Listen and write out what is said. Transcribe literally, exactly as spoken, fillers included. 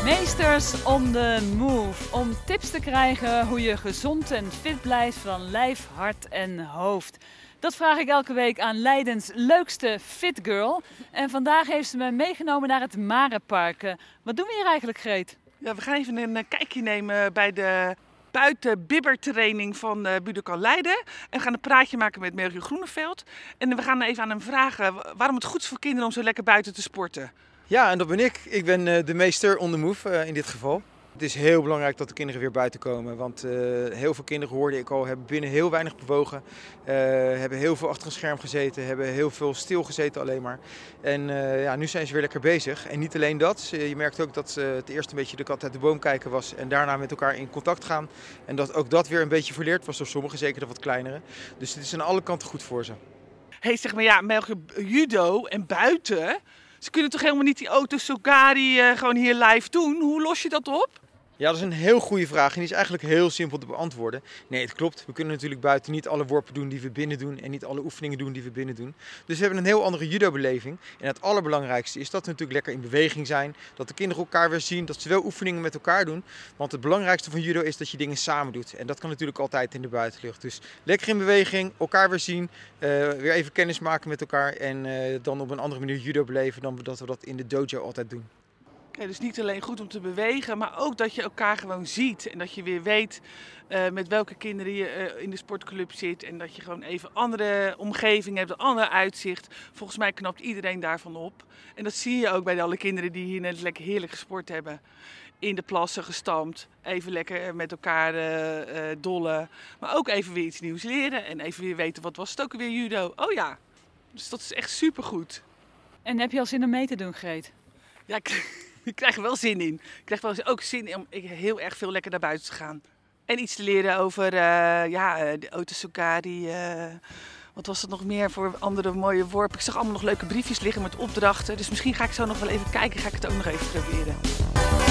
Meesters on the move. Om tips te krijgen hoe je gezond en fit blijft van lijf, hart en hoofd. Dat vraag ik elke week aan Leidens leukste fit girl. En vandaag heeft ze me meegenomen naar het Marenpark. Wat doen we hier eigenlijk, Greet? Ja, we gaan even een kijkje nemen bij de buitenbibbertraining van uh, Budokan Leiden. En we gaan een praatje maken met Melchior Groeneveld. En we gaan even aan hem vragen waarom het goed is voor kinderen om zo lekker buiten te sporten. Ja, en dat ben ik. Ik ben uh, de meester on the move uh, in dit geval. Het is heel belangrijk dat de kinderen weer buiten komen. Want uh, heel veel kinderen, hoorde ik al, hebben binnen heel weinig bewogen. Uh, hebben heel veel achter een scherm gezeten. Hebben heel veel stilgezeten alleen maar. En uh, ja, nu zijn ze weer lekker bezig. En niet alleen dat. Je merkt ook dat uh, het eerst een beetje de kat uit de boom kijken was. En daarna met elkaar in contact gaan. En dat ook dat weer een beetje verleerd was door sommigen. Zeker de wat kleinere. Dus het is aan alle kanten goed voor ze. Hé, hey, zeg maar ja, Melchior, judo en buiten. Ze kunnen toch helemaal niet die Oto Sogari uh, gewoon hier live doen? Hoe los je dat op? Ja, dat is een heel goede vraag en die is eigenlijk heel simpel te beantwoorden. Nee, het klopt. We kunnen natuurlijk buiten niet alle worpen doen die we binnen doen en niet alle oefeningen doen die we binnen doen. Dus we hebben een heel andere judo-beleving. En het allerbelangrijkste is dat we natuurlijk lekker in beweging zijn, dat de kinderen elkaar weer zien, dat ze wel oefeningen met elkaar doen. Want het belangrijkste van judo is dat je dingen samen doet. En dat kan natuurlijk altijd in de buitenlucht. Dus lekker in beweging, elkaar weer zien, uh, weer even kennis maken met elkaar en uh, dan op een andere manier judo beleven dan dat we dat in de dojo altijd doen. Ja, dus niet alleen goed om te bewegen, maar ook dat je elkaar gewoon ziet. En dat je weer weet uh, met welke kinderen je uh, in de sportclub zit. En dat je gewoon even andere omgeving hebt, een ander uitzicht. Volgens mij knapt iedereen daarvan op. En dat zie je ook bij alle kinderen die hier net lekker heerlijk gesport hebben. In de plassen gestampt, even lekker met elkaar uh, uh, dollen. Maar ook even weer iets nieuws leren en even weer weten wat was het ook weer judo. Oh ja, dus dat is echt supergoed. En heb je al zin om mee te doen, Greet? Ja, ik... Ik krijg er wel zin in. Ik krijg wel ook zin in om heel erg veel lekker naar buiten te gaan. En iets te leren over uh, ja, de Oto Sogari. Uh, wat was het nog meer voor andere mooie worpen? Ik zag allemaal nog leuke briefjes liggen met opdrachten. Dus misschien ga ik zo nog wel even kijken. Ga ik het ook nog even proberen.